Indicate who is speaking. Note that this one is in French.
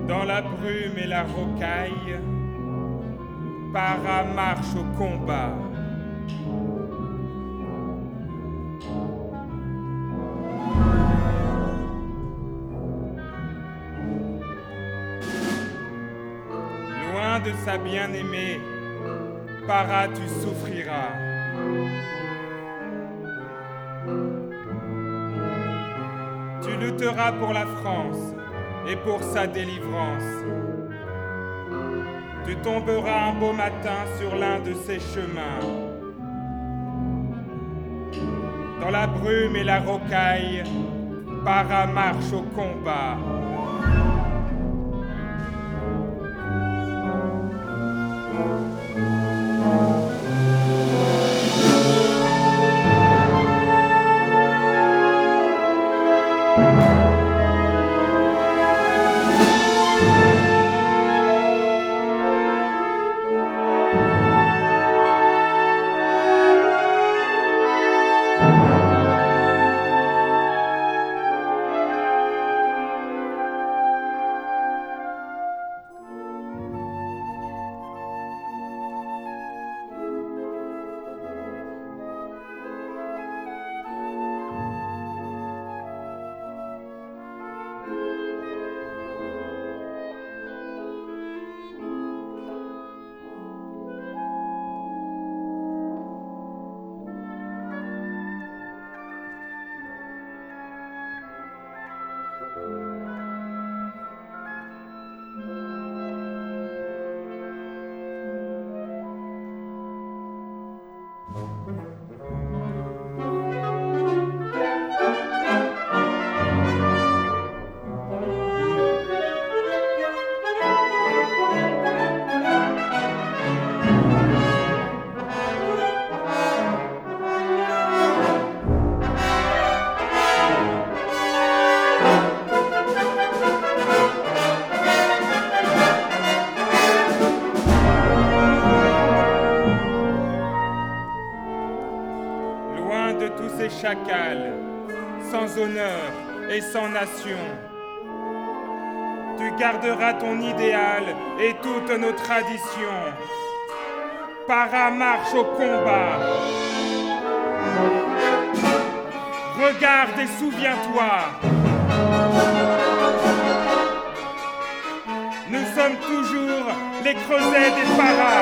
Speaker 1: Dans la brume et la rocaille, Para marche au combat. Loin de sa bien-aimée, Para tu souffriras. Tu lutteras pour la France et pour sa délivrance. Tu tomberas un beau matin sur l'un de ses chemins. Dans la brume et la rocaille, Para marche au combat. De tous ces chacals, sans honneur et sans nation. Tu garderas ton idéal et toutes nos traditions. Para marche au combat. Regarde et souviens-toi. Nous sommes toujours les creusets des Paras.